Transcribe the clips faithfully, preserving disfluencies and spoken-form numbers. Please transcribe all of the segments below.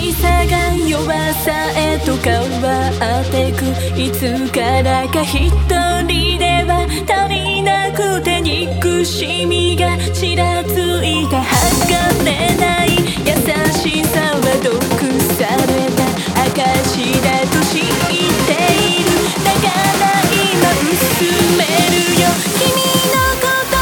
しさが弱さへと変わってく。いつからか一人では足りなくて憎しみがちらついた。剥がれない優しさは毒された証だと知っている。だから今薄めるよ君の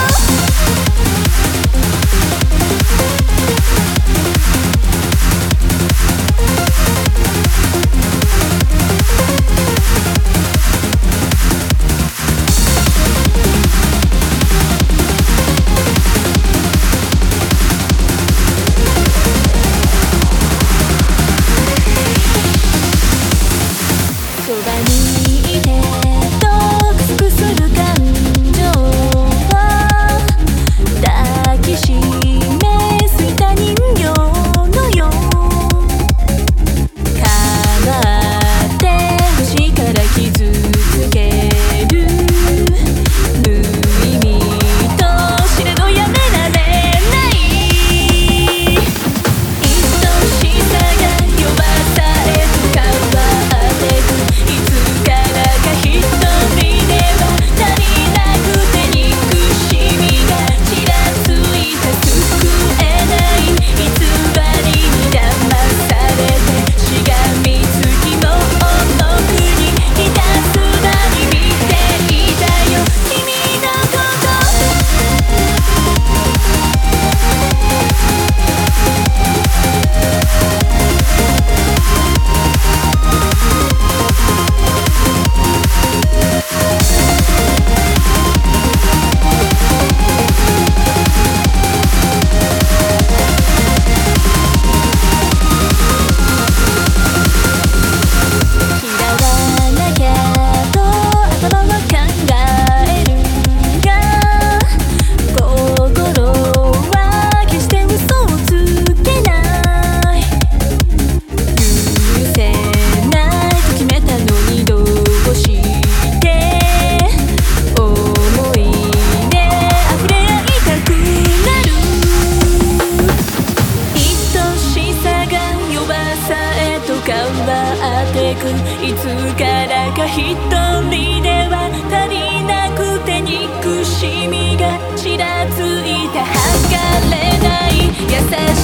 いつからか一人では足りなくて憎しみがちらついた。剥がれない優し